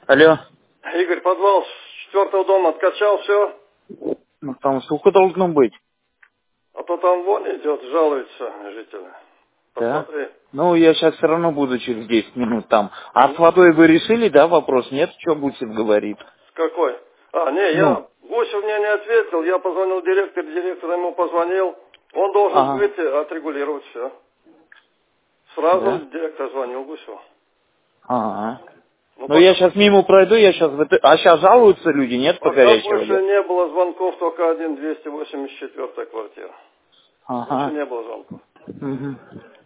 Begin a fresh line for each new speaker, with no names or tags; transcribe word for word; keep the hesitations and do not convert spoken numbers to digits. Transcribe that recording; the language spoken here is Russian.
Алло.
Игорь, подвал с четвертого дома откачал все,
Ну, там сухо должно быть.
а то там вонь идет, жалуются жители.
Да?
Посмотри.
Ну, я сейчас все равно буду через десять минут там. А с
Ну,
водой вы решили, да, вопрос? Нет, что Гусев говорит?
с какой? А, не,
Ну,
я, Гусев мне не ответил, я позвонил директору, директор ему позвонил, он должен
ага,
выйти, отрегулировать все. Сразу
да?
директор звонил Гусеву.
Ага.
Ну,
Ну, я
пока,
сейчас мимо пройду, я сейчас... А сейчас жалуются люди, нет, по
пока
горячей
больше
воде?
не было звонков, только один, двести восемьдесят четвёртая квартира. Больше
Ага.
не было звонков.
Угу.